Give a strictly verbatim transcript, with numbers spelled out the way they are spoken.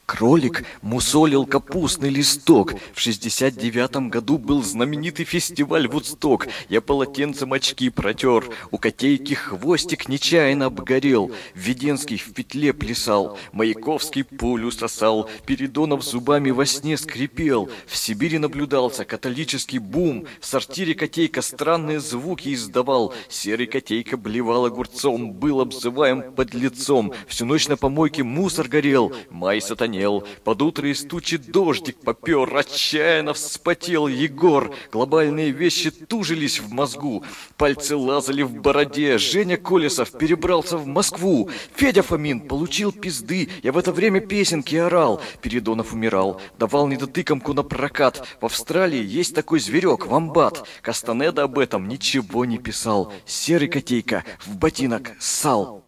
Кролик мусолил капустный листок. В шестьдесят девятом году был знаменитый фестиваль Вудсток. Я полотенцем очки протер. У котейки хвостик нечаянно обгорел. Введенский в петле плясал. Маяковский пулю сосал. Передонов зубами во сне скрипел. В Сибири наблюдался католический бум. В сортире котейка странные звуки издавал. Серый котейка блевал огурцом. Был обзываем подлецом. Всю ночь на помойке мусор горел. Май сатанел. Под утро и стучит дождик попер. Отчаянно вспотел Егор. Глобальные вещи тужились в мозгу. Пальцы лазали в бороде. Женя Колесов перебрался в Москву. Федя Фомин получил пизды. Я в это время песенки орал. Передонов умирал. Давал недотыкомку на прокат. В Австралии есть такой зверек, вомбат. Кастанеда об этом ничего не писал. Серый котейка в ботинок ссал.